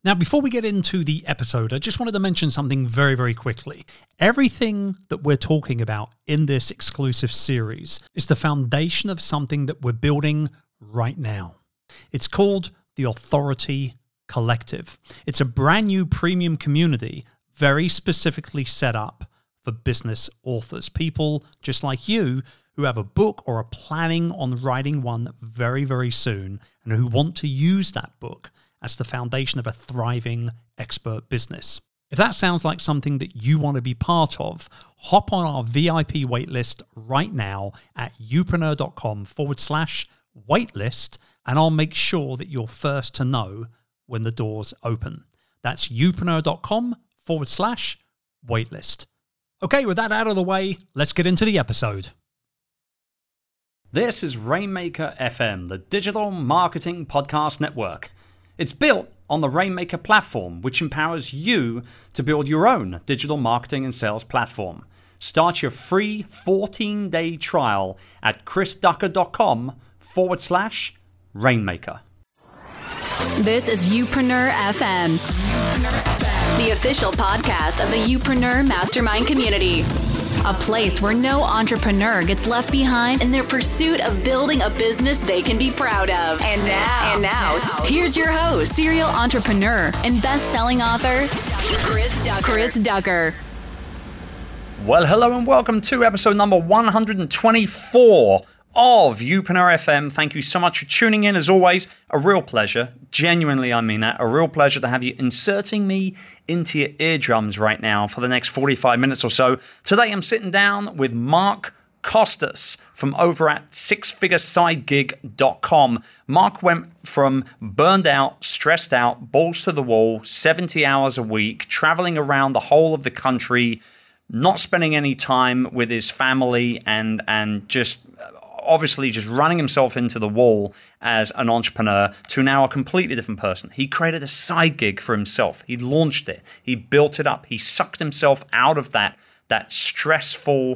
Now, before we get into the episode, I just wanted to mention something very, very quickly. Everything that we're talking about in this exclusive series is the foundation of something that we're building right now. It's called the Authority Collective. It's a brand new premium community, very specifically set up for business authors, people just like you who have a book or are planning on writing one very, very soon and who want to use that book as the foundation of a thriving expert business. If that sounds like something that you want to be part of, hop on our VIP waitlist right now at youpreneur.com/waitlist, and I'll make sure that you're first to know when the doors open. That's youpreneur.com/waitlist. Okay, with that out of the way, let's get into the episode. This is Rainmaker FM, the digital marketing podcast network. It's built on the Rainmaker platform, which empowers you to build your own digital marketing and sales platform. Start your free 14-day trial at chrisducker.com/Rainmaker. This is Youpreneur FM, the official podcast of the Youpreneur Mastermind community. A place where no entrepreneur gets left behind in their pursuit of building a business they can be proud of. And now, here's your host, serial entrepreneur and best-selling author, Chris Ducker. Well, hello and welcome to episode number 124 of Youpreneur FM. Thank you so much for tuning in. As always, a real pleasure. Genuinely, I mean that. A real pleasure to have you inserting me into your eardrums right now for the next 45 minutes or so. Today, I'm sitting down with Mark Costas from over at sixfiguresidegig.com. Mark went from burned out, stressed out, balls to the wall, 70 hours a week, traveling around the whole of the country, not spending any time with his family, and just obviously just running himself into the wall as an entrepreneur, to now a completely different person. He created a side gig for himself. He launched it. He built it up. He sucked himself out of that stressful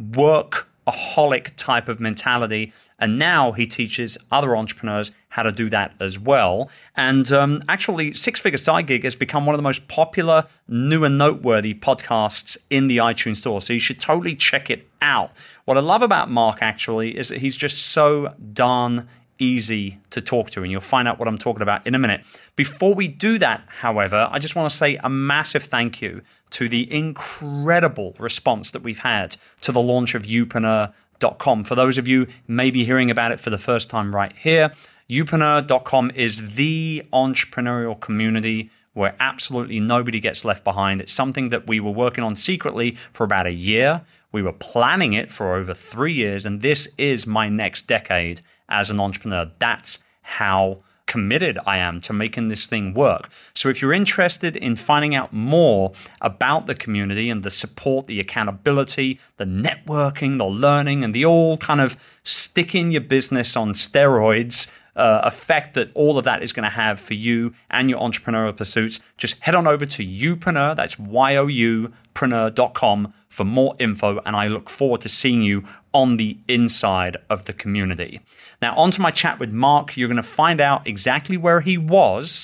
workaholic type of mentality. And now he teaches other entrepreneurs how to do that as well. And actually, Six Figure Side Gig has become one of the most popular, new and noteworthy podcasts in the iTunes store. So you should totally check it out. What I love about Mark, actually, is that he's just so darn easy to talk to, and you'll find out what I'm talking about in a minute. Before we do that, however, I just want to say a massive thank you to the incredible response that we've had to the launch of Youpreneur.com. For those of you maybe hearing about it for the first time right here, Youpreneur.com is the entrepreneurial community where absolutely nobody gets left behind. It's something that we were working on secretly for about a year. We were planning it for over 3 years, and this is my next decade as an entrepreneur. That's how committed I am to making this thing work. So if you're interested in finding out more about the community and the support, the accountability, the networking, the learning, and the all kind of stick in your business on steroids effect that all of that is going to have for you and your entrepreneurial pursuits, just head on over to Youpreneur, that's youpreneur.com, for more info, and I look forward to seeing you on the inside of the community. Now, on to my chat with Mark. You're going to find out exactly where he was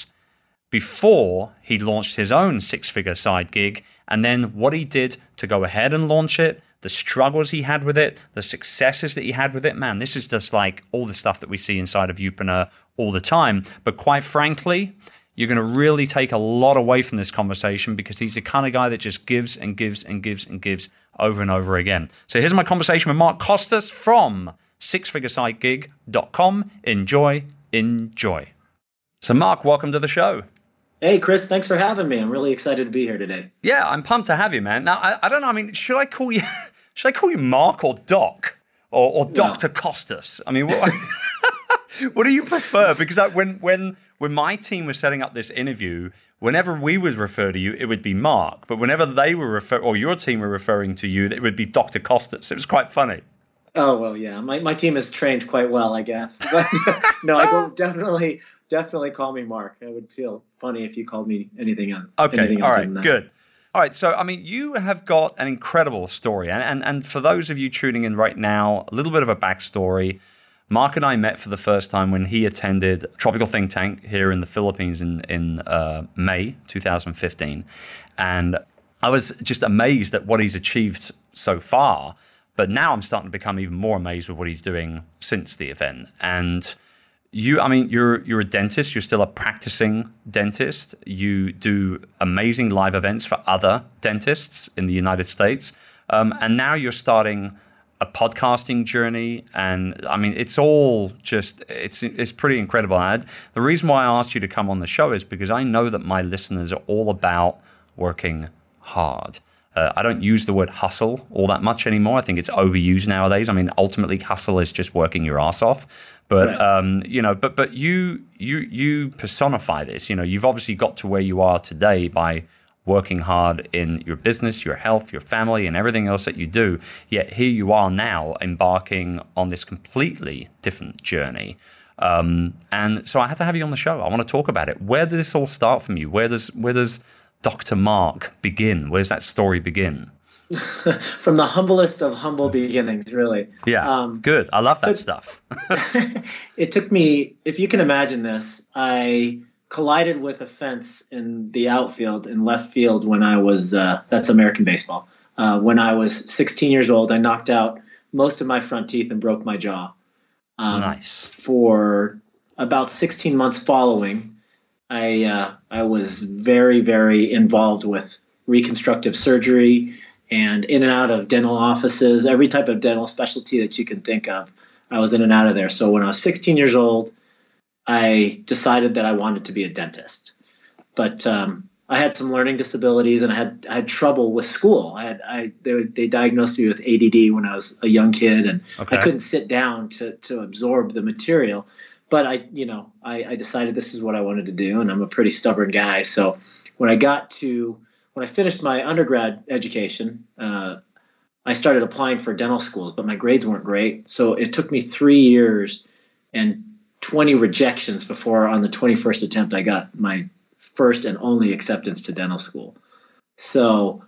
before he launched his own six-figure side gig, and then what he did to go ahead and launch it, the struggles he had with it, the successes that he had with it. Man, this is just like all the stuff that we see inside of Youpreneur all the time. But quite frankly, you're going to really take a lot away from this conversation, because he's the kind of guy that just gives and gives and gives and gives over and over again. So here's my conversation with Mark Costas from sixfiguresidegig.com. Enjoy. So Mark, welcome to the show. Hey, Chris, thanks for having me. I'm really excited to be here today. Yeah, I'm pumped to have you, man. Now, I don't know. I mean, should I call you Mark or Doc or Dr. Costas? I mean, what do you prefer? Because when my team was setting up this interview, whenever we would refer to you, it would be Mark. But whenever they were or your team were referring to you, it would be Dr. Costas. It was quite funny. Oh, well, yeah. My team is trained quite well, I guess. But no, I go definitely call me Mark. It would feel funny if you called me anything else. Okay, all right, good. All right, so, I mean, you have got an incredible story. And for those of you tuning in right now, a little bit of a backstory. Mark and I met for the first time when he attended Tropical Think Tank here in the Philippines in May 2015. And I was just amazed at what he's achieved so far. But now I'm starting to become even more amazed with what he's doing since the event. And you're a dentist. You're still a practicing dentist. You do amazing live events for other dentists in the United States. And now you're starting a podcasting journey. And I mean, it's all just, it's pretty incredible. And the reason why I asked you to come on the show is because I know that my listeners are all about working hard. I don't use the word hustle all that much anymore. I think it's overused nowadays. I mean, ultimately, hustle is just working your ass off. But right. But you personify this. You've obviously got to where you are today by working hard in your business, your health, your family, and everything else that you do. Yet here you are now embarking on this completely different journey. And so I had to have you on the show. I want to talk about it. Where did this all start from you? Where does Dr. Mark begin? Where's that story begin? From the humblest of humble beginnings, really. Yeah, good. I love that stuff. It took me, if you can imagine this, I collided with a fence in the outfield, in left field, when I was, that's American baseball. When I was 16 years old, I knocked out most of my front teeth and broke my jaw. Nice. For about 16 months following, I was very, very involved with reconstructive surgery and in and out of dental offices, every type of dental specialty that you can think of. I was in and out of there. So when I was 16 years old, I decided that I wanted to be a dentist. But I had some learning disabilities and I had trouble with school. They diagnosed me with ADD when I was a young kid, and I couldn't sit down to absorb the material. But I decided this is what I wanted to do, and I'm a pretty stubborn guy. So when I finished my undergrad education, I started applying for dental schools, but my grades weren't great. So it took me 3 years and 20 rejections before, on the 21st attempt, I got my first and only acceptance to dental school. So,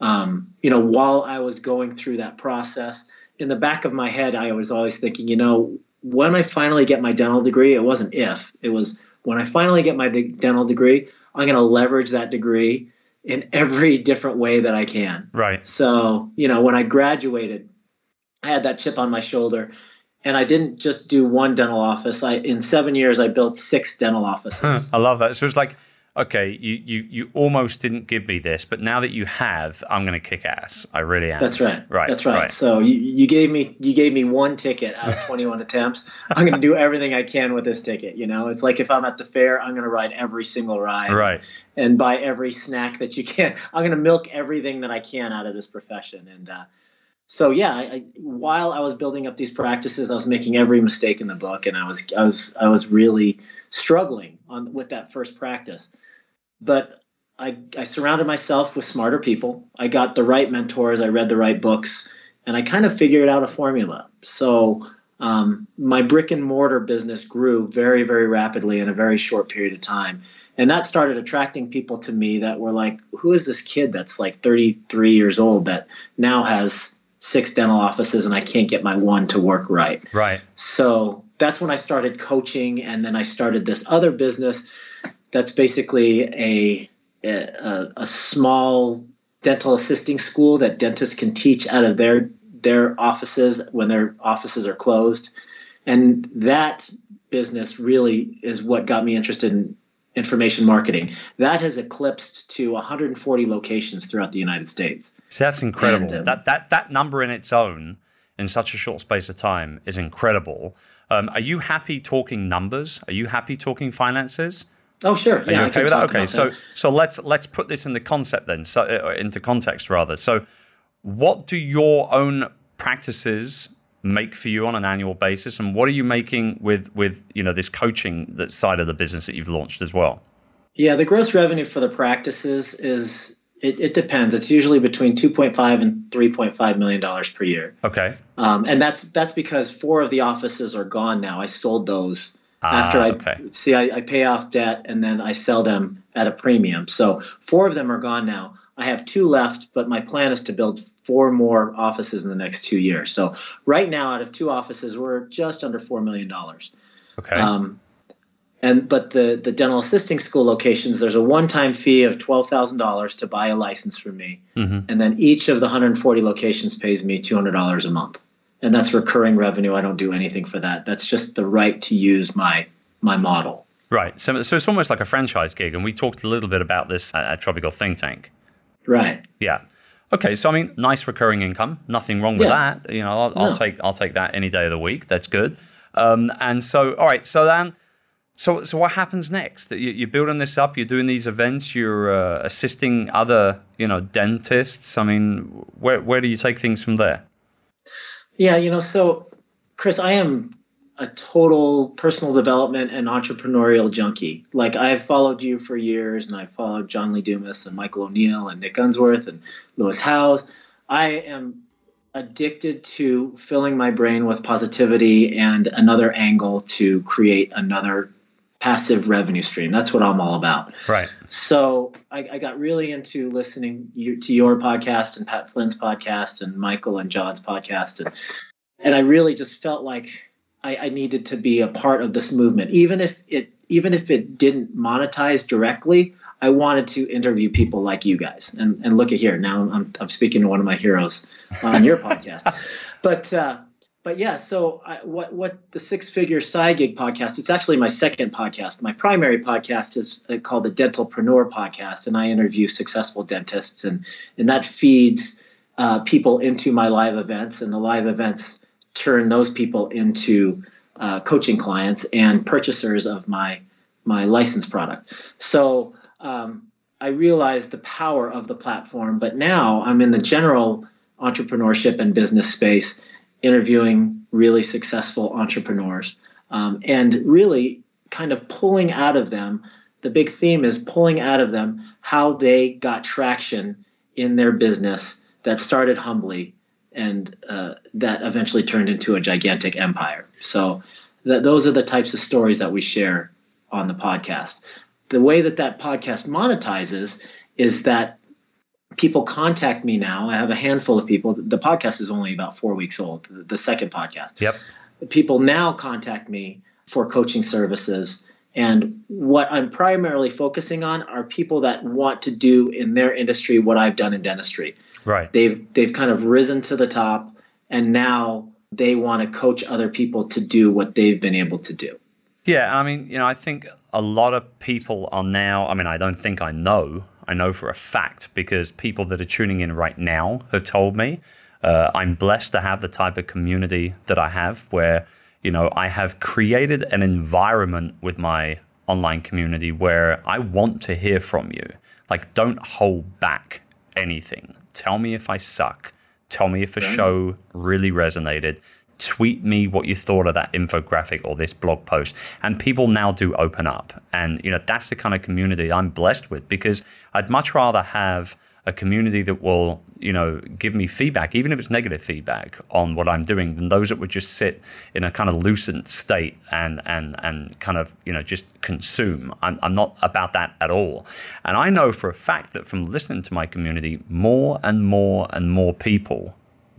while I was going through that process, in the back of my head, I was always thinking, when I finally get my dental degree, it wasn't if, it was when I finally get my dental degree, I'm going to leverage that degree in every different way that I can. Right. So, when I graduated, I had that chip on my shoulder, and I didn't just do one dental office. In 7 years, I built 6 dental offices. I love that. So it's like, okay, you almost didn't give me this, but now that you have, I'm going to kick ass. I really am. That's right. Right. That's right. Right. So you gave me one ticket out of 21 attempts. I'm going to do everything I can with this ticket. It's like if I'm at the fair, I'm going to ride every single ride. Right. And buy every snack that you can. I'm going to milk everything that I can out of this profession. And so yeah, while I was building up these practices, I was making every mistake in the book, and I was really struggling with that first practice. But I surrounded myself with smarter people. I got the right mentors. I read the right books, and I kind of figured out a formula. So my brick and mortar business grew very, very rapidly in a very short period of time. And that started attracting people to me that were like, who is this kid that's like 33 years old that now has 6 dental offices and I can't get my one to work right? Right. So that's when I started coaching, and then I started this other business that's basically a small dental assisting school that dentists can teach out of their offices when their offices are closed. And that business really is what got me interested in information marketing. That has eclipsed to 140 locations throughout the United States. So that's incredible. And, that number in its own, in such a short space of time, is incredible. Are you happy talking numbers? Are you happy talking finances? Oh, sure. Are you okay with that? Okay, so let's put this in the concept then, into context rather. So, what do your own practices make for you on an annual basis, and what are you making with this coaching side of the business that you've launched as well? Yeah, the gross revenue for the practices it depends. It's usually between $2.5 and $3.5 million per year. Okay, and that's because 4 of the offices are gone now. I sold those after I pay off debt and then I sell them at a premium. So 4 of them are gone now. I have 2 left, but my plan is to build 4 more offices in the next 2 years. So right now, out of 2 offices, we're just under $4 million. Okay. But the dental assisting school locations, there's a one-time fee of $12,000 to buy a license from me. And then each of the 140 locations pays me $200 a month. And that's recurring revenue. I don't do anything for that. That's just the right to use my model. Right. So it's almost like a franchise gig. And we talked a little bit about this at Tropical Think Tank. Right. Yeah. Okay. So, I mean, nice recurring income. Nothing wrong with that. You know, I'll take that any day of the week. That's good. And so, all right. So then, so what happens next? You're building this up. You're doing these events. You're assisting other, dentists. I mean, where do you take things from there? Yeah. So Chris, I am a total personal development and entrepreneurial junkie. Like, I've followed you for years, and I've followed John Lee Dumas and Michael O'Neill and Nick Unsworth and Lewis Howes. I am addicted to filling my brain with positivity and another angle to create another passive revenue stream. That's what I'm all about. Right. So I got really into listening to your podcast and Pat Flynn's podcast and Michael and John's podcast. And I really just felt like I needed to be a part of this movement. Even if it didn't monetize directly, I wanted to interview people like you guys. And look at here. Now I'm speaking to one of my heroes on your podcast. But yeah, so what the Six Figure Side Gig podcast, it's actually my second podcast. My primary podcast is called the Dentalpreneur Podcast, and I interview successful dentists, and that feeds people into my live events, and the live events turn those people into coaching clients and purchasers of my license product. So I realized the power of the platform, but now I'm in the general entrepreneurship and business space, interviewing really successful entrepreneurs, and really kind of pulling out of them. The big theme is pulling out of them how they got traction in their business that started humbly and that eventually turned into a gigantic empire. So those are the types of stories that we share on the podcast. The way that podcast monetizes is that people contact me now. I have a handful of people. The podcast is only about 4 weeks old, the second podcast. Yep. People now contact me for coaching services. And what I'm primarily focusing on are people that want to do in their industry what I've done in dentistry. Right. They've kind of risen to the top, and now they want to coach other people to do what they've been able to do. Yeah, I mean, I think a lot of people are now, I don't think I know for a fact, because people that are tuning in right now have told me. I'm blessed to have the type of community that I have where, I have created an environment with my online community where I want to hear from you. Like, don't hold back anything. Tell me if I suck. Tell me if a show really resonated. Tweet me what you thought of that infographic or this blog post. And people now do open up. And, that's the kind of community I'm blessed with, because I'd much rather have a community that will, give me feedback, even if it's negative feedback on what I'm doing, than those that would just sit in a kind of lucent state and kind of, just consume. I'm not about that at all. And I know for a fact that from listening to my community, more and more people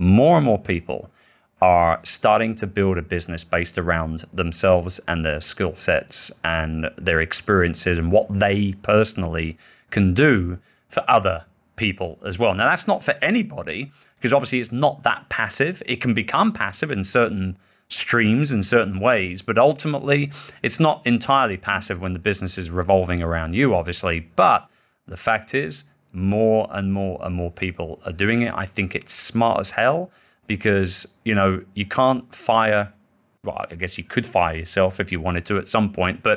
are starting to build a business based around themselves and their skill sets and their experiences and what they personally can do for other people as well. Now, that's not for anybody, because obviously it's not that passive. It can become passive in certain streams in certain ways, but ultimately it's not entirely passive when the business is revolving around you, obviously. But the fact is, more and more people are doing it. I think it's smart as hell, because, you can't fire. Well, I guess you could fire yourself if you wanted to at some point, but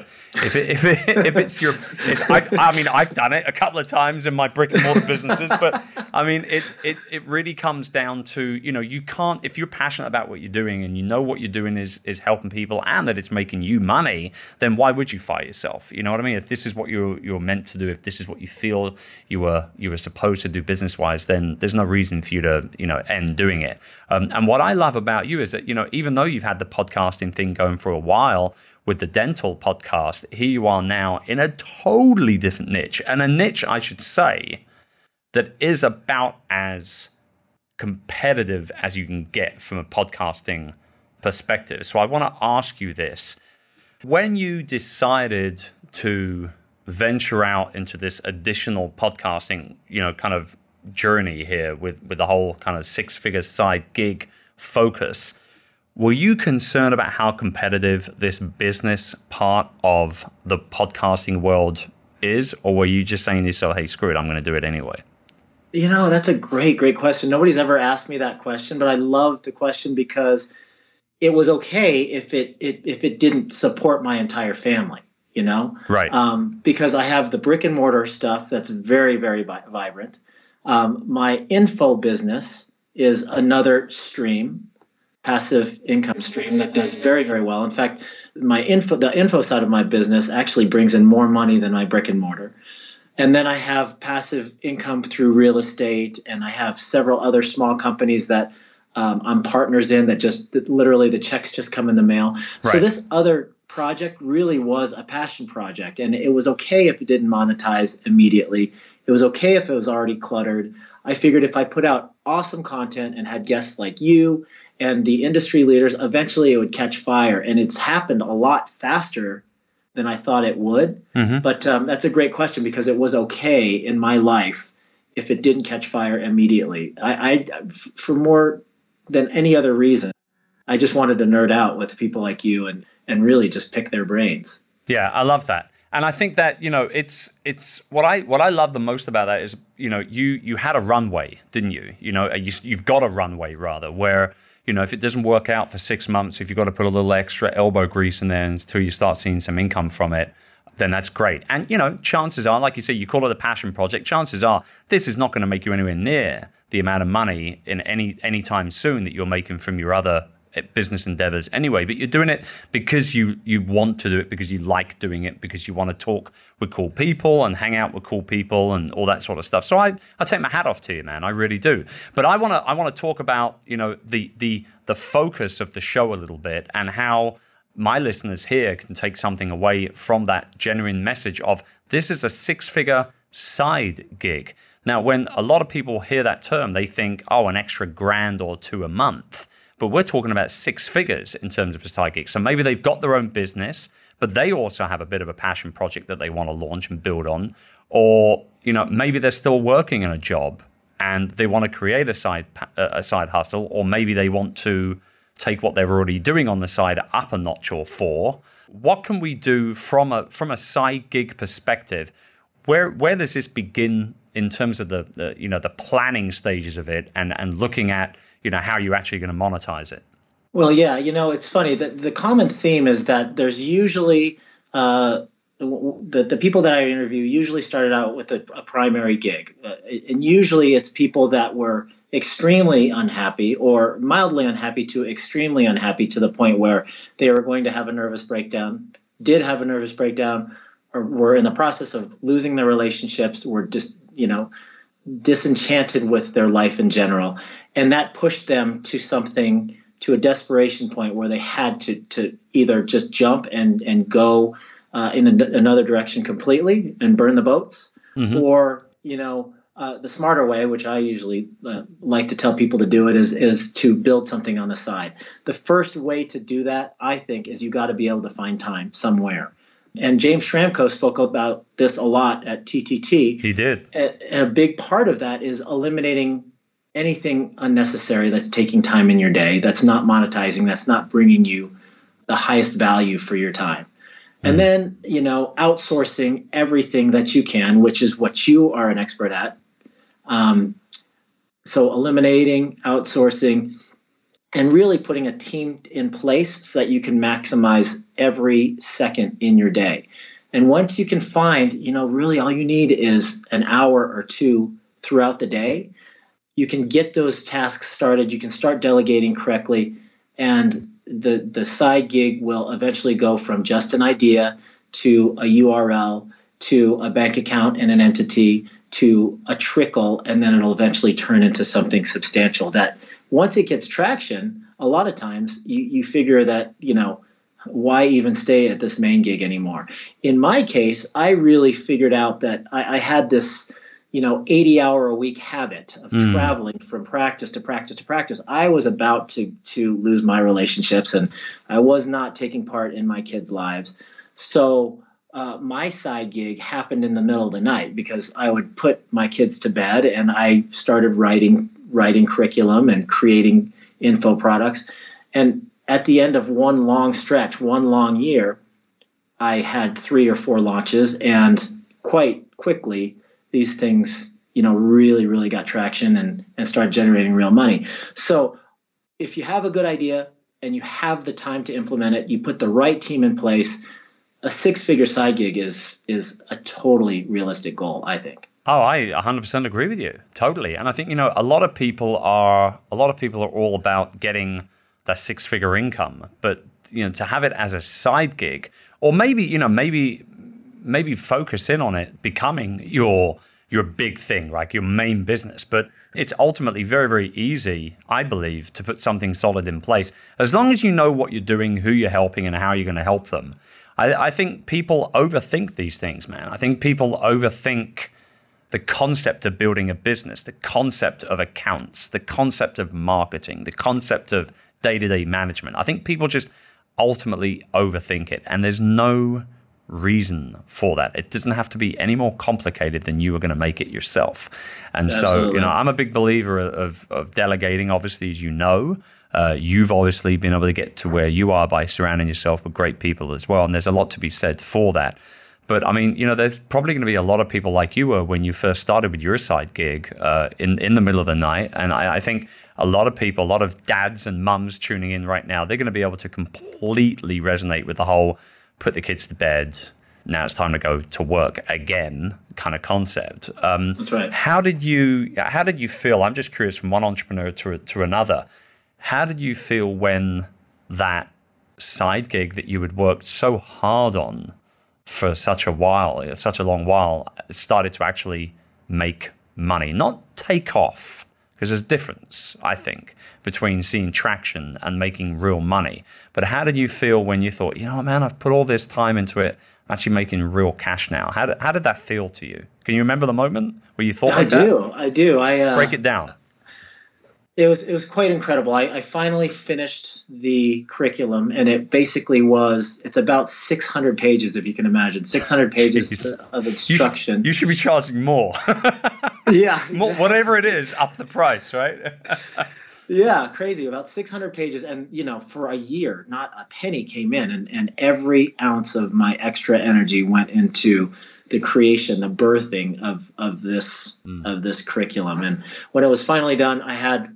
I've done it a couple of times in my brick and mortar businesses, but it really comes down to, you can't, if you're passionate about what you're doing and what you're doing is helping people and that it's making you money, then why would you fire yourself? You know what I mean? If this is what you're meant to do, if this is what you feel you were supposed to do business wise, then there's no reason for you to, end doing it. And what I love about you is that, even though you've had the podcasting thing going for a while with the dental podcast, here you are now in a totally different niche, and a niche, I should say, that is about as competitive as you can get from a podcasting perspective. So I want to ask you this. When you decided to venture out into this additional podcasting, kind of journey here with the whole kind of six-figure side gig focus, were you concerned about how competitive this business part of the podcasting world is? Or were you just saying to yourself, hey, screw it, I'm going to do it anyway? That's a great question. Nobody's ever asked me that question, but I love the question because it was okay if it didn't support my entire family, Right. Because I have the brick and mortar stuff that's very, very vibrant. My info business is another stream, passive income stream that does very, very well. In fact, the info side of my business actually brings in more money than my brick and mortar. And then I have passive income through real estate, and I have several other small companies that I'm partners in that literally the checks just come in the mail. Right. So this other project really was a passion project, and it was okay if it didn't monetize immediately. It was okay if it was already cluttered. I figured if I put out awesome content and had guests like you and the industry leaders, eventually it would catch fire. And it's happened a lot faster than I thought it would. Mm-hmm. But that's a great question because it was okay in my life if it didn't catch fire immediately. I for more than any other reason, I just wanted to nerd out with people like you and really just pick their brains. Yeah, I love that. And I think that, it's what I love the most about that is, you had a runway, didn't you? You've got a runway rather where, if it doesn't work out for 6 months, if you've got to put a little extra elbow grease in there until you start seeing some income from it, then that's great. And, chances are, like you say, you call it a passion project. Chances are this is not going to make you anywhere near the amount of money in any time soon that you're making from your other business endeavors anyway, but you're doing it because you want to do it, because you like doing it, because you want to talk with cool people and hang out with cool people and all that sort of stuff. So I take my hat off to you, man. I really do. But I want to talk about the focus of the show a little bit and how my listeners here can take something away from that genuine message of this is a six-figure side gig. Now, when a lot of people hear that term, they think, an extra $1,000 or $2,000 a month. But we're talking about six figures in terms of a side gig. So maybe they've got their own business, but they also have a bit of a passion project that they want to launch and build on. Or, maybe they're still working in a job and they want to create a side hustle. Or maybe they want to take what they're already doing on the side up a notch or four. What can we do from a side gig perspective? Where does this begin in terms of the planning stages of it and looking at how you're actually going to monetize it? Well, yeah, it's funny. The common theme is that there's usually the people that I interview usually started out with a primary gig. And usually it's people that were extremely unhappy or mildly unhappy to extremely unhappy to the point where they were going to have a nervous breakdown, did have a nervous breakdown, or were in the process of losing their relationships, were just, disenchanted with their life in general. And that pushed them to a desperation point where they had to either just jump and go in another direction completely and burn the boats, mm-hmm. or, the smarter way, which I usually like to tell people to do it, is to build something on the side. The first way to do that, I think, is you got to be able to find time somewhere. And James Schramko spoke about this a lot at TTT. He did. And a big part of that is eliminating anything unnecessary that's taking time in your day, that's not monetizing, that's not bringing you the highest value for your time. Mm-hmm. And then, outsourcing everything that you can, which is what you are an expert at. So eliminating, outsourcing, and really putting a team in place so that you can maximize every second in your day. And once you can find, really all you need is an hour or two throughout the day, you can get those tasks started. You can start delegating correctly. And the side gig will eventually go from just an idea to a URL, to a bank account and an entity, to a trickle, and then it'll eventually turn into something substantial that once it gets traction, a lot of times you figure that, why even stay at this main gig anymore? In my case, I really figured out that I had this 80-hour-a-week habit of traveling from practice to practice to practice, I was about to lose my relationships, and I was not taking part in my kids' lives. So my side gig happened in the middle of the night because I would put my kids to bed, and I started writing curriculum and creating info products. And at the end of one long stretch, one long year, I had 3 or 4 launches, and quite quickly, these things, really, really got traction and started generating real money. So if you have a good idea and you have the time to implement it, you put the right team in place, a 6-figure side gig is a totally realistic goal, I think. Oh, I 100% agree with you. Totally. And I think, a lot of people are all about getting that 6-figure income, but, to have it as a side gig, or maybe focus in on it becoming your big thing, like your main business. But it's ultimately very, very easy, I believe, to put something solid in place. As long as you know what you're doing, who you're helping, and how you're going to help them. I think people overthink these things, man. I think people overthink the concept of building a business, the concept of accounts, the concept of marketing, the concept of day-to-day management. I think people just ultimately overthink it, and there's no reason for that. It doesn't have to be any more complicated than you are going to make it yourself. And Absolutely. So, I'm a big believer of delegating, obviously, as you know. You've obviously been able to get to where you are by surrounding yourself with great people as well, and there's a lot to be said for that. But, there's probably going to be a lot of people like you were when you first started with your side gig in the middle of the night. And I think a lot of dads and mums tuning in right now, they're going to be able to completely resonate with the whole put the kids to bed, now it's time to go to work again kind of concept. That's right. How did you feel? I'm just curious, from one entrepreneur to another, how did you feel when that side gig that you had worked so hard on for such a long while, started to actually make money, not take off? Because there's a difference, I think, between seeing traction and making real money. But how did you feel when you thought, man, I've put all this time into it, I'm actually making real cash now? How did that feel to you? Can you remember the moment where you thought like that? I do. Break it down. It was quite incredible. I finally finished the curriculum, and it basically it's about 600 pages, if you can imagine, 600 pages of instruction. You should be charging more. Yeah. More, whatever it is, up the price, right? Yeah, crazy. About 600 pages. And, for a year, not a penny came in, and every ounce of my extra energy went into the creation, the birthing of this curriculum. And when it was finally done, I had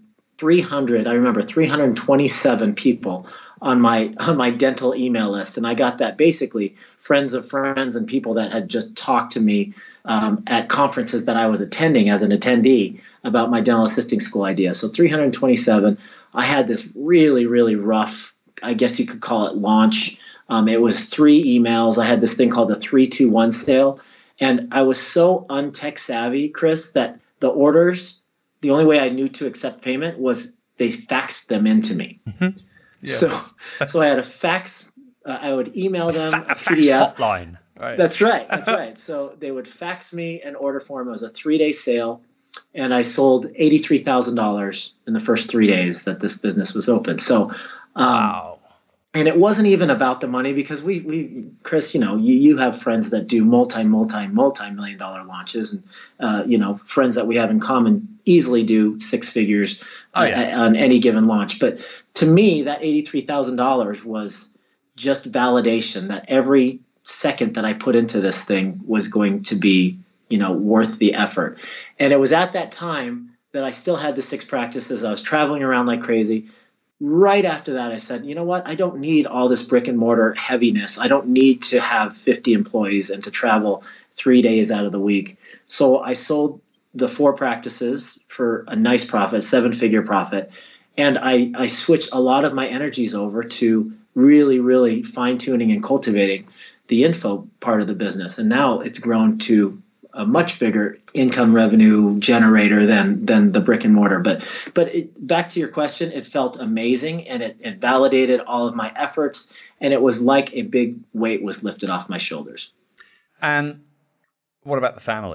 327 people on my dental email list. And I got that basically friends of friends and people that had just talked to me at conferences that I was attending as an attendee about my dental assisting school idea. So 327. I had this really, really rough, I guess you could call it, launch. It was 3 emails. I had this thing called the 3-2-1 sale. And I was so untech savvy, Chris, that the orders, the only way I knew to accept payment was they faxed them into me. Mm-hmm. Yes. So I had a fax. I would email them a fax PDF. hotline. Right. That's right. So they would fax me an order form. It was a 3-day sale, and I sold $83,000 in the first 3 days that this business was open. So, wow. And it wasn't even about the money, because we Chris, you have friends that do multi-million dollar launches, and friends that we have in common easily do 6 figures on any given launch. But to me, that $83,000 was just validation that every second that I put into this thing was going to be, worth the effort. And it was at that time that I still had the 6 practices. I was traveling around like crazy. Right after that, I said, you know what? I don't need all this brick and mortar heaviness. I don't need to have 50 employees and to travel 3 days out of the week. So I sold the 4 practices for a nice profit, 7-figure profit. And I switched a lot of my energies over to really, really fine-tuning and cultivating the info part of the business. And now it's grown to a much bigger income revenue generator than the brick and mortar. But back to your question, it felt amazing, and it validated all of my efforts, and it was like a big weight was lifted off my shoulders. And what about the family?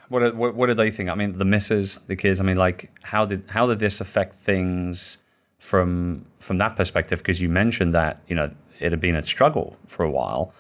What did they think? I mean, the missus, the kids. I mean, like, how did this affect things from that perspective? Because you mentioned that it had been a struggle for a while.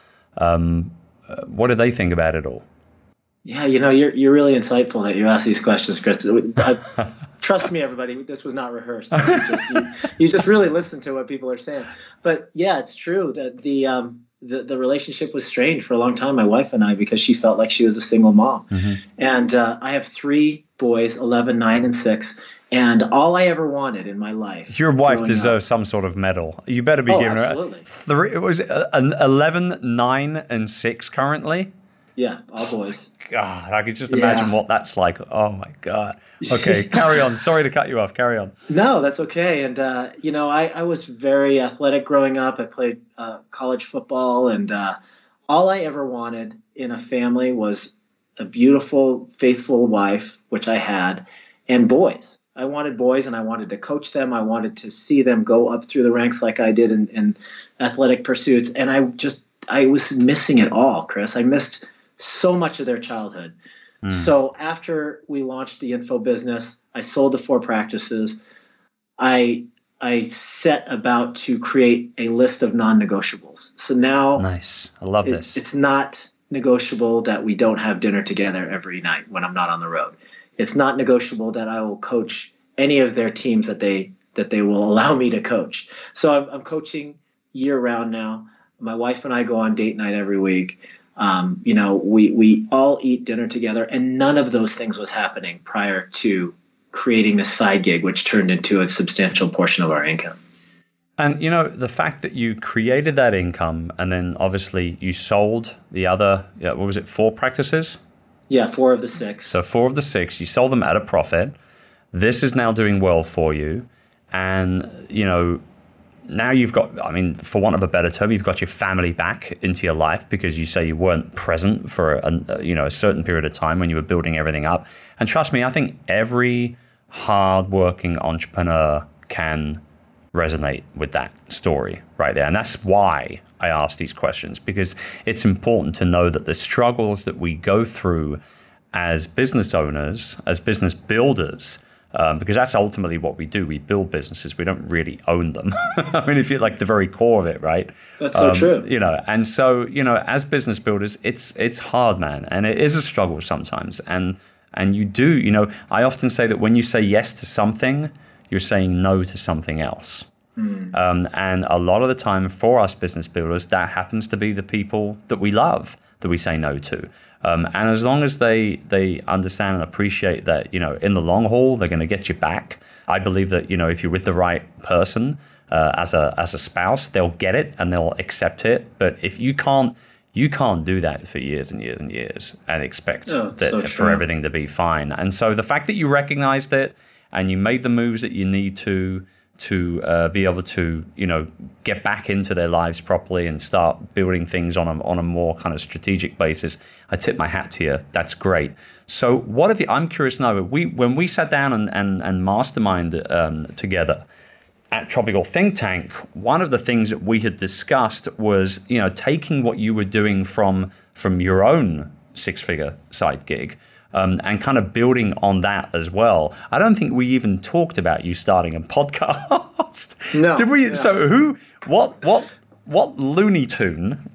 What did they think about it all? Yeah, you're really insightful that you ask these questions, Chris. Trust me, everybody, this was not rehearsed. You just really listen to what people are saying. But yeah, it's true that the relationship was strained for a long time, my wife and I, because she felt like she was a single mom. Mm-hmm. And I have 3 boys, 11, 9, and 6. And all I ever wanted in my life. Your wife deserves some sort of medal. You better be giving absolutely. Her 3. It was 11, 9, and 6 currently. Yeah, all boys. God, I could just imagine what that's like. Oh my God. Okay, carry on. Sorry to cut you off. Carry on. No, that's okay. And I was very athletic growing up. I played college football, and all I ever wanted in a family was a beautiful, faithful wife, which I had, and boys. I wanted boys, and I wanted to coach them. I wanted to see them go up through the ranks like I did in athletic pursuits. And I was missing it all, Chris. I missed so much of their childhood. So after we launched the info business, I sold the 4 practices. I set about to create a list of non-negotiables. So now, nice. I love this. It's not negotiable that we don't have dinner together every night when I'm not on the road. It's not negotiable that I will coach any of their teams that they will allow me to coach. So I'm coaching year round now. My wife and I go on date night every week. We all eat dinner together, and none of those things was happening prior to creating this side gig, which turned into a substantial portion of our income. And, the fact that you created that income and then obviously you sold the other, 4 practices? Yeah, 4 of the 6. So 4 of the 6, you sold them at a profit. This is now doing well for you. And, now you've got, for want of a better term, you've got your family back into your life because you say you weren't present for a certain period of time when you were building everything up. And trust me, I think every hardworking entrepreneur can resonate with that story right there. And that's why I ask these questions, because it's important to know that the struggles that we go through as business owners, as business builders, because that's ultimately what we do. We build businesses. We don't really own them. If you're like the very core of it, right? That's so true. And so, as business builders, it's hard, man. And it is a struggle sometimes. And you do, I often say that when you say yes to something, you're saying no to something else. And a lot of the time for us business builders, that happens to be the people that we love that we say no to. And as long as they understand and appreciate that, in the long haul, they're going to get you back. I believe that, if you're with the right person as a spouse, they'll get it and they'll accept it. But if you can't do that for years and years and years and expect for everything to be fine. And so the fact that you recognized it and you made the moves that you need to be able to, get back into their lives properly and start building things on a more kind of strategic basis, I tip my hat to you. That's great. So what have you, I'm curious to know, when we sat down and masterminded together at Tropical Think Tank, one of the things that we had discussed was, taking what you were doing from your own 6-figure side gig, and kind of building on that as well. I don't think we even talked about you starting a podcast. No. Did we? No. So what Looney Tune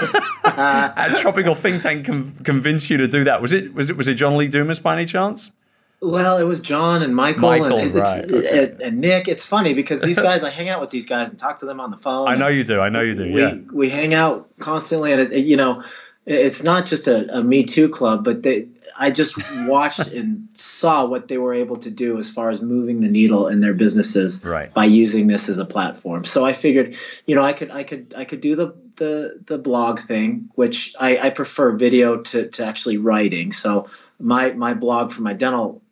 at Tropical Think Tank convinced you to do that? Was it John Lee Dumas by any chance? Well, it was John and Michael and Nick. It's funny because these guys, I hang out with these guys and talk to them on the phone. I know you do. Yeah. We hang out constantly, and it's not just a Me Too club, but I just watched and saw what they were able to do as far as moving the needle in their businesses by using this as a platform. So I figured, I could do the blog thing, which I prefer video to actually writing. So my blog for my dental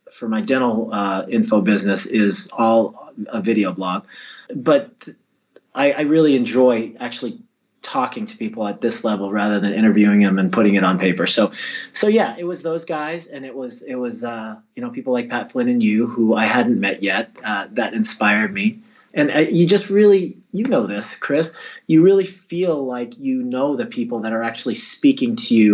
info business is all a video blog, but I really enjoy actually talking to people at this level rather than interviewing them and putting it on paper. So yeah, it was those guys, and it was people like Pat Flynn and you, who I hadn't met yet, that inspired me. And you just really, this, Chris, you really feel like the people that are actually speaking to you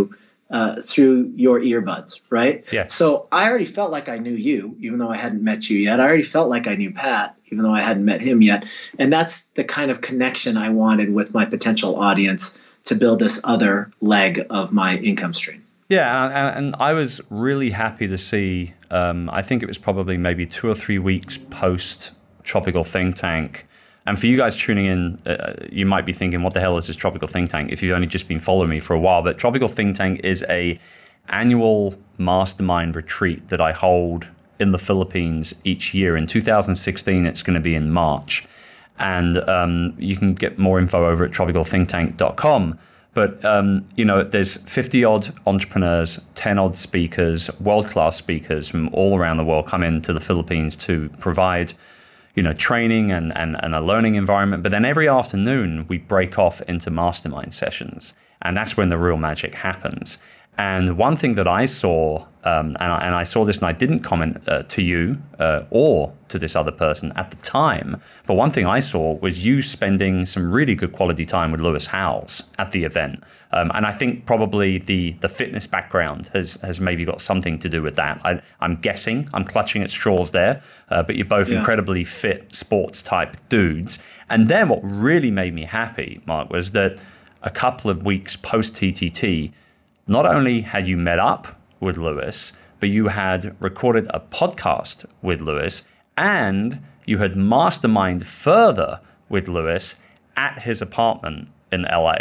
through your earbuds, right? Yeah. So I already felt like I knew you, even though I hadn't met you yet. I already felt like I knew Pat, even though I hadn't met him yet. And that's the kind of connection I wanted with my potential audience to build this other leg of my income stream. Yeah, and I was really happy to see, I think it was probably maybe 2 or 3 weeks post Tropical Think Tank. And for you guys tuning in, you might be thinking, what the hell is this Tropical Think Tank? If you've only just been following me for a while. But Tropical Think Tank is a annual mastermind retreat that I hold in the Philippines each year. In 2016, it's going to be in March. And you can get more info over at tropicalthinktank.com. But, there's 50-odd entrepreneurs, 10-odd speakers, world-class speakers from all around the world come into the Philippines to provide training and a learning environment. But then every afternoon we break off into mastermind sessions. And that's when the real magic happens. And one thing that I saw, and I saw this and I didn't comment to you or to this other person at the time, but one thing I saw was you spending some really good quality time with Lewis Howes at the event. And I think probably the fitness background has maybe got something to do with that. I'm guessing, I'm clutching at straws there, but you're both incredibly fit sports type dudes. And then what really made me happy, Mark, was that a couple of weeks post TTT, not only had you met up with Lewis, but you had recorded a podcast with Lewis and you had masterminded further with Lewis at his apartment in LA.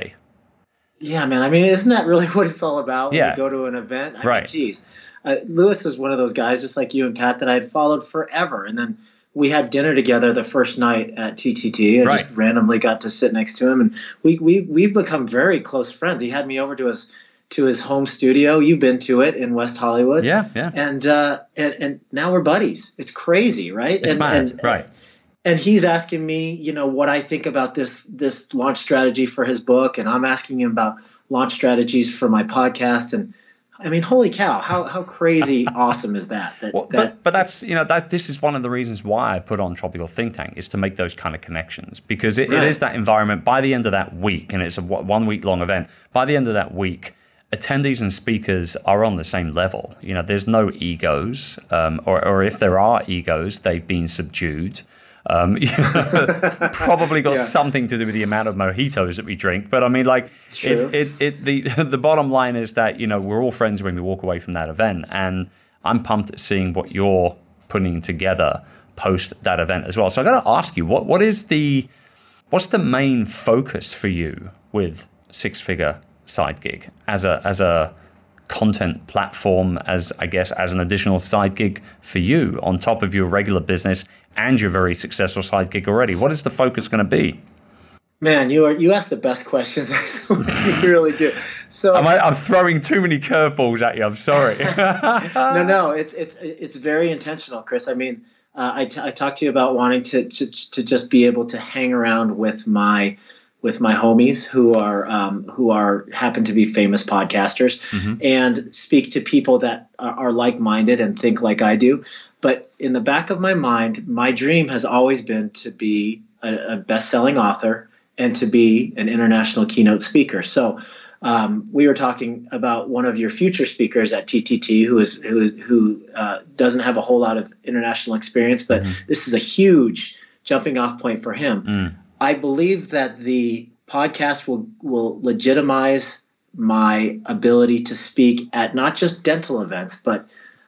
Yeah, man. I mean, isn't that really what it's all about when you go to an event? I right. mean, geez. Lewis is one of those guys, just like you and Pat, that I had followed forever. And then we had dinner together the first night at TTT. I just randomly got to sit next to him. And we've become very close friends. He had me over to his home studio. You've been to it in West Hollywood. Yeah. And now we're buddies. It's crazy, right? It's mad, right. And he's asking me, what I think about this launch strategy for his book, and I'm asking him about launch strategies for my podcast. And I mean, holy cow, how crazy awesome is that? But that's, this is one of the reasons why I put on Tropical Think Tank, is to make those kind of connections, because it is that environment. By the end of that week, and it's a 1 week long event, by the end of that week, attendees and speakers are on the same level. There's no egos, or if there are egos, they've been subdued. Probably got something to do with the amount of mojitos that we drink. But I mean, the bottom line is that, we're all friends when we walk away from that event. And I'm pumped at seeing what you're putting together post that event as well. So I got to ask you, what's the main focus for you with Six Figure Side Gig as a content platform, as an additional side gig for you on top of your regular business and your very successful side gig already? What is the focus going to be? Man, you ask the best questions. You really do. So I'm throwing too many curveballs at you. I'm sorry. No, it's very intentional, Chris. I mean, I talked to you about wanting to just be able to hang around with my homies who happen to be famous podcasters, and speak to people that are like-minded and think like I do. But in the back of my mind, my dream has always been to be a best-selling author and to be an international keynote speaker. So we were talking about one of your future speakers at TTT who doesn't have a whole lot of international experience, but this is a huge jumping off point for him. I believe that the podcast will legitimize my ability to speak at not just dental events, but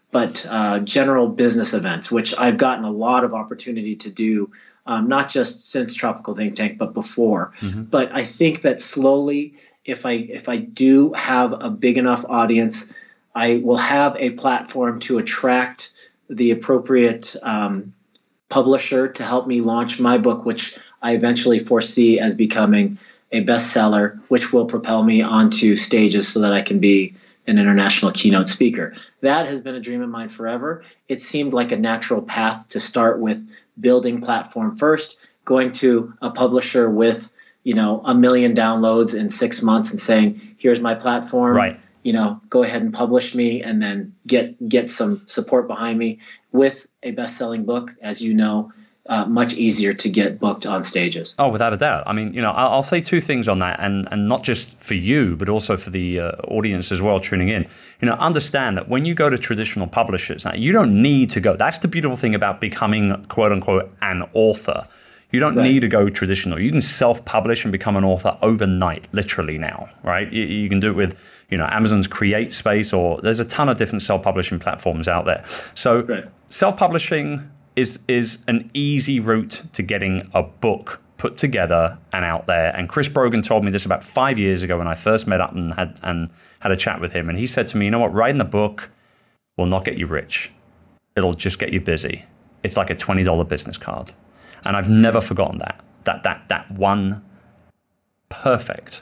general business events, which I've gotten a lot of opportunity to do, not just since Tropical Think Tank, but before. But I think that slowly, if I do have a big enough audience, I will have a platform to attract the appropriate publisher to help me launch my book, which I eventually foresee as becoming a bestseller, which will propel me onto stages so that I can be an international keynote speaker. That has been a dream of mine forever. It seemed like a natural path to start with building platform first, going to a publisher with, 1 million downloads in 6 months and saying, here's my platform. Right. Go ahead and publish me, and then get some support behind me with a best-selling book. As you know, much easier to get booked on stages. Oh, without a doubt. I mean, I'll say two things on that, and not just for you, but also for the audience as well tuning in. Understand that when you go to traditional publishers, now you don't need to go. That's the beautiful thing about becoming, quote unquote, an author. You don't need to go traditional. You can self-publish and become an author overnight, literally now, right? You can do it with, Amazon's CreateSpace, or there's a ton of different self-publishing platforms out there. So self-publishing is an easy route to getting a book put together and out there. And Chris Brogan told me this about 5 years ago when I first met up and had a chat with him. And he said to me, writing a book will not get you rich. It'll just get you busy. It's like a $20 business card. And I've never forgotten that one perfect,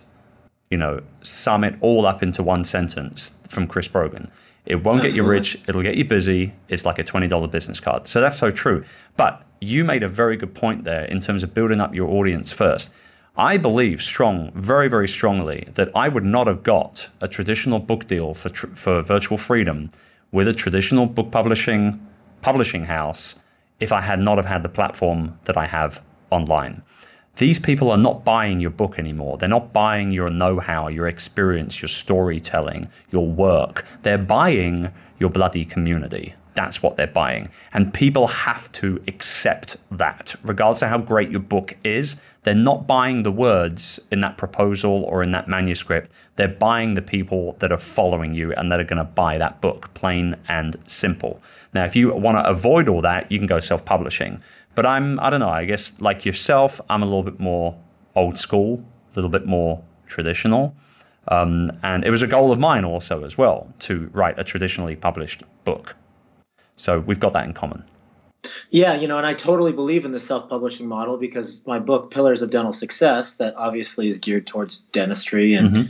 sum it all up into one sentence from Chris Brogan. It won't get you rich. It'll get you busy. It's like a $20 business card. So that's so true. But you made a very good point there in terms of building up your audience first. I believe very, very strongly that I would not have got a traditional book deal for Virtual Freedom with a traditional book publishing house if I had not have had the platform that I have online. These people are not buying your book anymore. They're not buying your know-how, your experience, your storytelling, your work. They're buying your bloody community. That's what they're buying. And people have to accept that. Regardless of how great your book is, they're not buying the words in that proposal or in that manuscript. They're buying the people that are following you and that are going to buy that book, plain and simple. Now, if you want to avoid all that, you can go self-publishing. But I don't know, I guess like yourself, I'm a little bit more old school, a little bit more traditional. And it was a goal of mine also as well to write a traditionally published book. So we've got that in common. Yeah, and I totally believe in the self-publishing model because my book, Pillars of Dental Success, that obviously is geared towards dentistry and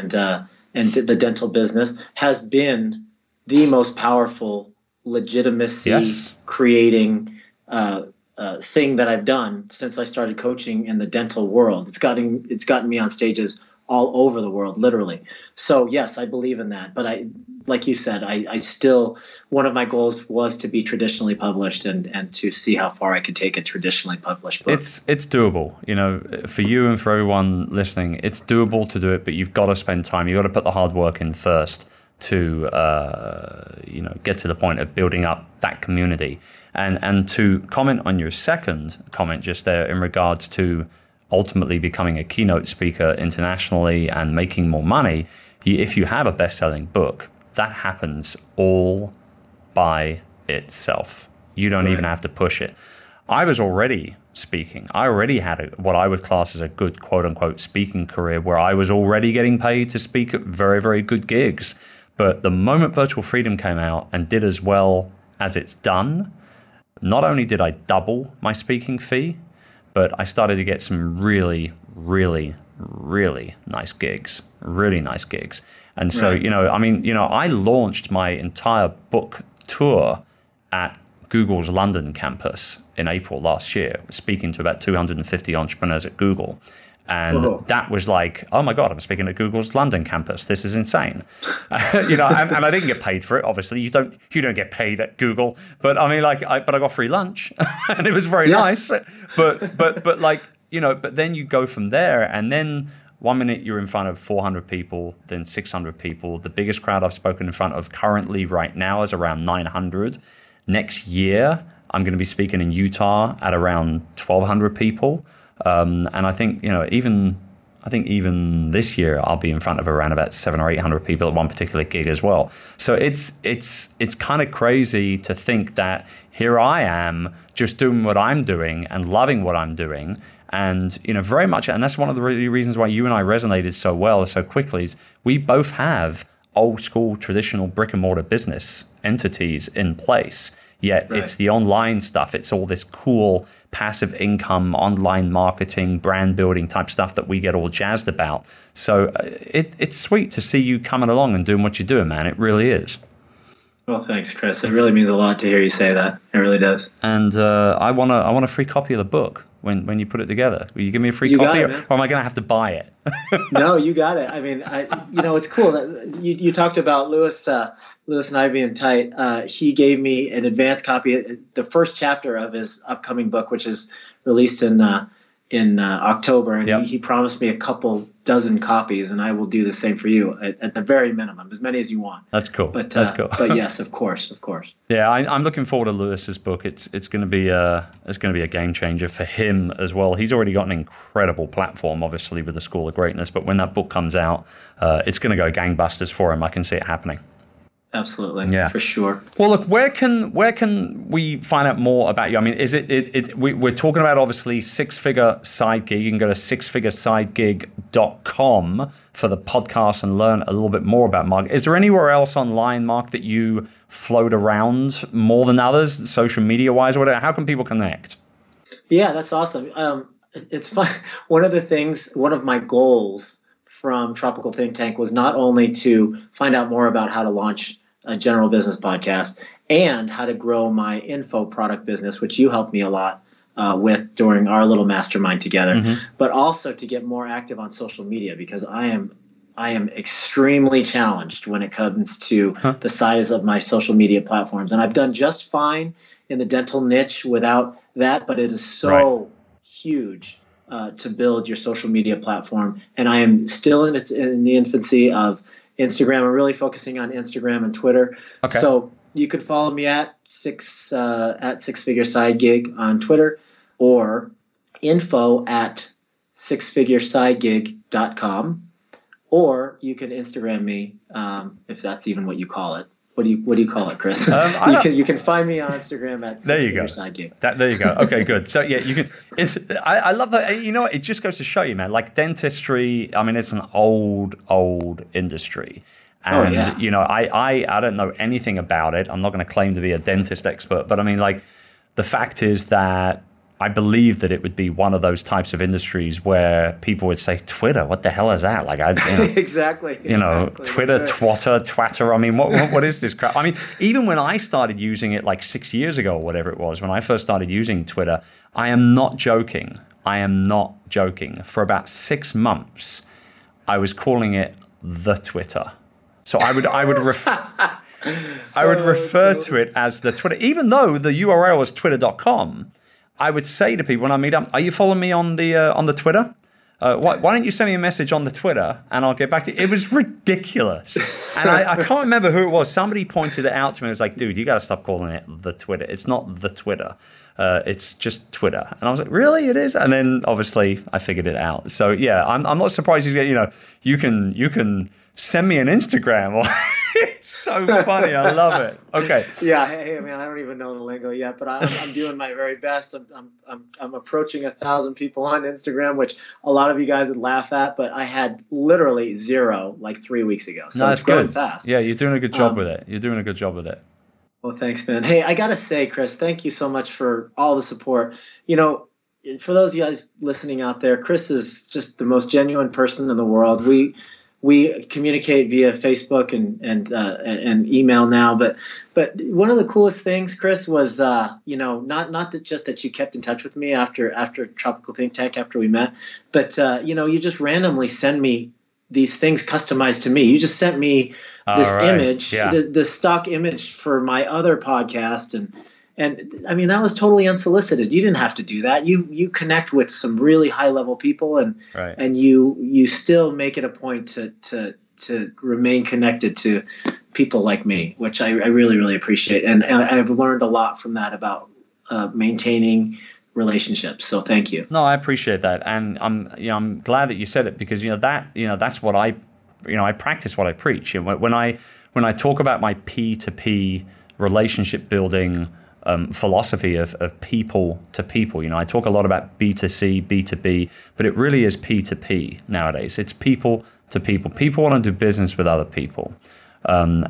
the dental business, has been the most powerful legitimacy creating thing that I've done since I started coaching in the dental world. It's gotten me on stages all over the world, literally. So yes, I believe in that. But like you said, I still, one of my goals was to be traditionally published and to see how far I could take a traditionally published book. It's doable, for you and for everyone listening. It's doable to do it, but you've got to spend time. You've got to put the hard work in first to get to the point of building up that community. And to comment on your second comment just there in regards to ultimately becoming a keynote speaker internationally and making more money, if you have a best-selling book, that happens all by itself. You don't even have to push it. I was already speaking. I already had what I would class as a good quote-unquote speaking career where I was already getting paid to speak at very, very good gigs. But the moment Virtual Freedom came out and did as well as it's done, not only did I double my speaking fee, but I started to get some really, really, really nice gigs. And so, I launched my entire book tour at Google's London campus in April last year, speaking to about 250 entrepreneurs at Google. And that was like, oh my God, I'm speaking at Google's London campus. This is insane. And I didn't get paid for it. Obviously, you don't get paid at Google. But I mean, but I got free lunch, and it was very nice. But then you go from there, and then 1 minute you're in front of 400 people, then 600 people. The biggest crowd I've spoken in front of currently right now is around 900. Next year, I'm going to be speaking in Utah at around 1,200 people. And I think, even this year I'll be in front of around about 700 or 800 people at one particular gig as well. So it's kind of crazy to think that here I am just doing what I'm doing and loving what I'm doing. And, very much, and that's one of the reasons why you and I resonated so well, so quickly, is we both have old school traditional brick and mortar business entities in place. Yet it's the online stuff. It's all this cool passive income, online marketing, brand building type stuff that we get all jazzed about. So it's sweet to see you coming along and doing what you're doing, man. It really is. Well, thanks, Chris. It really means a lot to hear you say that. It really does. And I want a free copy of the book. when you put it together? Will you give me a free You got copy, it, man. or am I going to have to buy it? No, you got it. I mean, it's cool that you talked about Lewis and I being tight. He gave me an advance copy, the first chapter of his upcoming book, which is released in October, and Yep. he promised me a couple dozen copies, and I will do the same for you at the very minimum, as many as you want. That's cool. But That's cool. but yes, of course. Yeah, I'm looking forward to Lewis's book. It's going to be a game changer for him as well. He's already got an incredible platform, obviously, with the School of Greatness. But when that book comes out, it's going to go gangbusters for him. I can see it happening. Absolutely. Yeah. For sure. Well, look, where can we find out more about you? I mean, is we're talking about obviously Six Figure Side Gig. You can go to sixfiguresidegig.com for the podcast and learn a little bit more about Mark. Is there anywhere else online, Mark, that you float around more than others, social media wise or whatever? How can people connect? Yeah, that's awesome. It's fun. One of my goals from Tropical Think Tank was not only to find out more about how to launch a general business podcast and how to grow my info product business, which you helped me a lot with during our little mastermind together, but also to get more active on social media, because I am extremely challenged when it comes to the size of my social media platforms. And I've done just fine in the dental niche without that, but it is so huge to build your social media platform. And I am still in the infancy of Instagram. I'm really focusing on Instagram and Twitter. Okay. So you could follow me at Six Figure Side Gig on Twitter, or info at sixfiguresidegig.com, or you can Instagram me if that's even what you call it. What do you call it, Chris? You can find me on Instagram at There you go. Gig. There you go. Okay, good. So yeah, you can. I love that. You know what? It just goes to show you, man. Like dentistry. I mean, it's an old industry, and you know, I don't know anything about it. I'm not going to claim to be a dentist expert, but I mean, like, the fact is that I believe that it would be one of those types of industries where people would say, Twitter, what the hell is that? Like, Exactly. Twitter, Twatter. I mean, what is this crap? I mean, even when I started using it like 6 years ago or whatever it was, when I first started using Twitter, I am not joking. For about 6 months, I was calling it the Twitter. So I would refer to it as the Twitter, even though the URL was twitter.com. I would say to people when I meet up, are you following me on the Twitter? Why don't you send me a message on the Twitter and I'll get back to you? It was ridiculous. And I can't remember who it was. Somebody pointed it out to me. It was like, dude, you got to stop calling it the Twitter. It's not the Twitter. It's just Twitter. And I was like, really? It is? And then obviously I figured it out. So yeah, I'm not surprised you can send me an Instagram. It's so funny. I love it. Okay. Yeah. Hey, man, I don't even know the lingo yet, but I'm doing my very best. I'm approaching 1,000 people on Instagram, which a lot of you guys would laugh at, but I had literally 0 like 3 weeks ago. So it's growing fast. Yeah, you're doing a good job with it. Well, thanks, man. Hey, I got to say, Chris, thank you so much for all the support. You know, for those of you guys listening out there, Chris is just the most genuine person in the world. We communicate via Facebook and email now, but one of the coolest things, Chris, was not just that you kept in touch with me after Tropical Think Tank, after we met, but you just randomly send me these things customized to me. You just sent me this image, the stock image for my other podcast, and I mean, that was totally unsolicited. You didn't have to do that. You connect with some really high level people, and you still make it a point to remain connected to people like me, which I really, really appreciate. And I've learned a lot from that about maintaining relationships. So thank you. No, I appreciate that, and I'm glad that you said it, because that's what I practice what I preach. When I talk about my P2P relationship building philosophy of people to people. I talk a lot about B2C, B2B, but it really is P2P nowadays. It's people to people. People want to do business with other people. And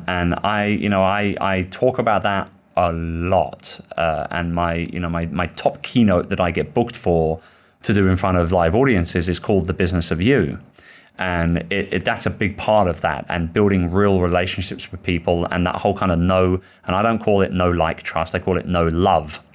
I talk about that a lot. And my top keynote that I get booked for to do in front of live audiences is called The Business of You. And that's a big part of that, and building real relationships with people, and that whole kind of and I don't call it know, like, trust. I call it know, love,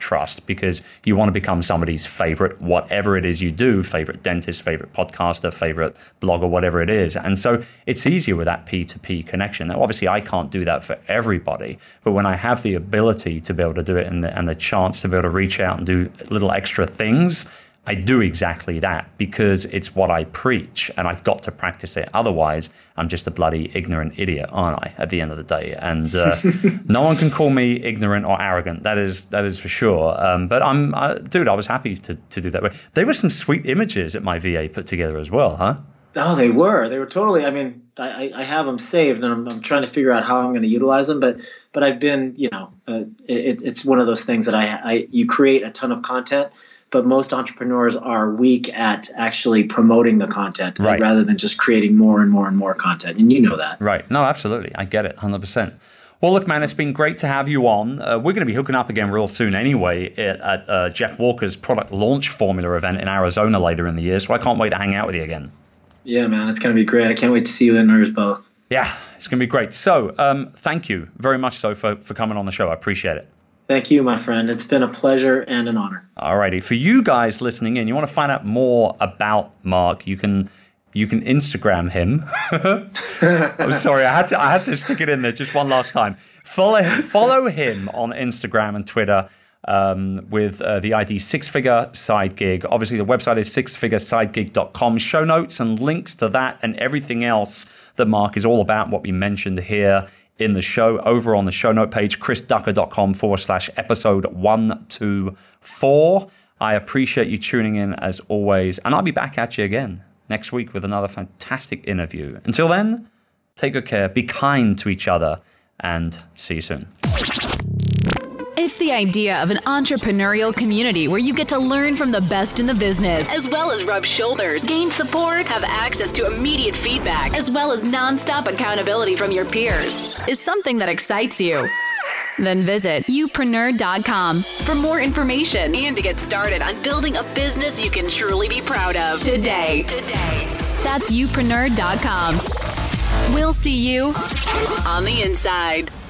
trust because you want to become somebody's favorite, whatever it is you do, favorite dentist, favorite podcaster, favorite blogger, whatever it is. And so it's easier with that P2P connection. Now, obviously, I can't do that for everybody, but when I have the ability to be able to do it and the chance to be able to reach out and do little extra things, I do exactly that because it's what I preach and I've got to practice it. Otherwise, I'm just a bloody ignorant idiot, aren't I, at the end of the day? And no one can call me ignorant or arrogant. That is for sure. But I was happy to do that. There were some sweet images that my VA put together as well, huh? Oh, they were totally, I mean, I have them saved and I'm trying to figure out how I'm going to utilize them. But I've been, it's one of those things that you create a ton of content, but most entrepreneurs are weak at actually promoting the content rather than just creating more and more and more content. And you know that. Right. No, absolutely. I get it 100%. Well, look, man, it's been great to have you on. We're going to be hooking up again real soon anyway at Jeff Walker's product launch formula event in Arizona later in the year. So I can't wait to hang out with you again. Yeah, man, it's going to be great. I can't wait to see you and ours both. Yeah, it's going to be great. So thank you very much for coming on the show. I appreciate it. Thank you, my friend. It's been a pleasure and an honor. All righty. For you guys listening in, you want to find out more about Mark, you can Instagram him. I'm sorry, I had to stick it in there just one last time. Follow him on Instagram and Twitter with the ID Six Figure Side Gig. Obviously, the website is sixfiguresidegig.com. Show notes and links to that and everything else that Mark is all about, what we mentioned here in the show, over on the show note page, chrisducker.com/episode 124. I appreciate you tuning in as always, and I'll be back at you again next week with another fantastic interview. Until then, take good care, be kind to each other, and see you soon. If the idea of an entrepreneurial community where you get to learn from the best in the business, as well as rub shoulders, gain support, have access to immediate feedback, as well as nonstop accountability from your peers, is something that excites you, then visit youpreneur.com for more information and to get started on building a business you can truly be proud of today. That's youpreneur.com. We'll see you on the inside.